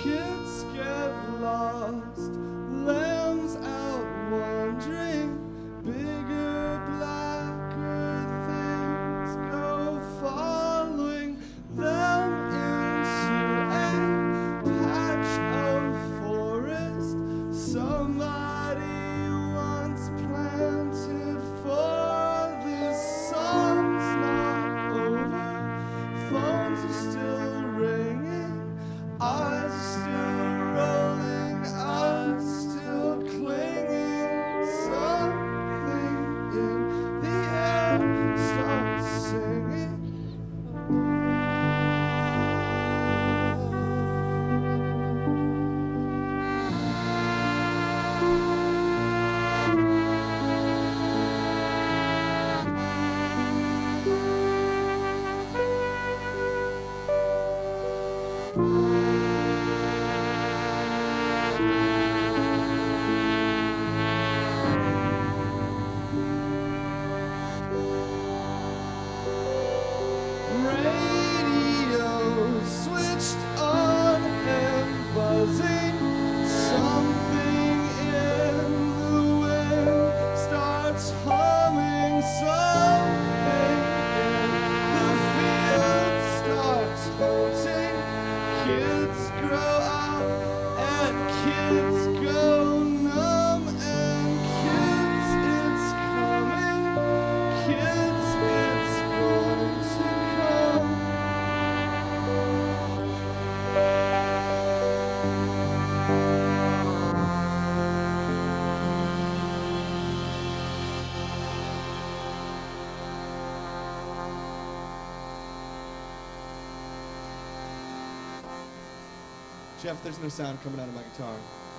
Kids get lost, lambs out wandering, bigger, blacker things go following them into a patch of forest somebody once planted. For this song's not over, phones are still ringing, eyes are still rolling, I'm still clinging. Something in the air starts singing. Radio switched on and buzzing. Something in the wind starts humming. Something in the field starts haunting. Kids grow up and kids go numb. And kids, it's coming. Kids, it's going to come. Jeff, there's no sound coming out of my guitar.